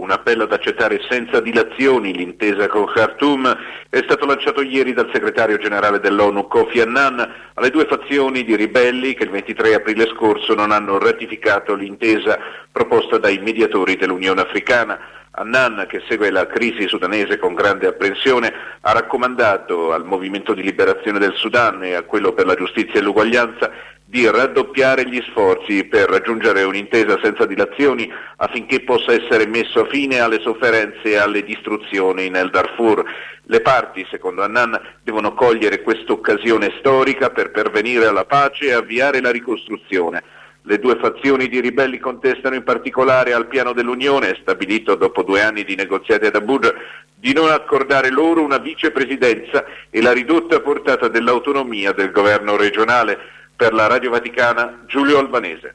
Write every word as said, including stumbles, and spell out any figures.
Un appello ad accettare senza dilazioni l'intesa con Khartoum è stato lanciato ieri dal segretario generale dell'ONU Kofi Annan alle due fazioni di ribelli che il ventitré aprile scorso non hanno ratificato l'intesa proposta dai mediatori dell'Unione Africana. Annan, che segue la crisi sudanese con grande apprensione, ha raccomandato al Movimento di Liberazione del Sudan e a quello per la giustizia e l'uguaglianza di raddoppiare gli sforzi per raggiungere un'intesa senza dilazioni affinché possa essere messo fine alle sofferenze e alle distruzioni nel Darfur. Le parti, secondo Annan, devono cogliere quest'occasione storica per pervenire alla pace e avviare la ricostruzione. Le due fazioni di ribelli contestano in particolare al piano dell'Unione, stabilito dopo due anni di negoziati ad Abuja, di non accordare loro una vicepresidenza e la ridotta portata dell'autonomia del governo regionale. Per la Radio Vaticana, Giulio Albanese.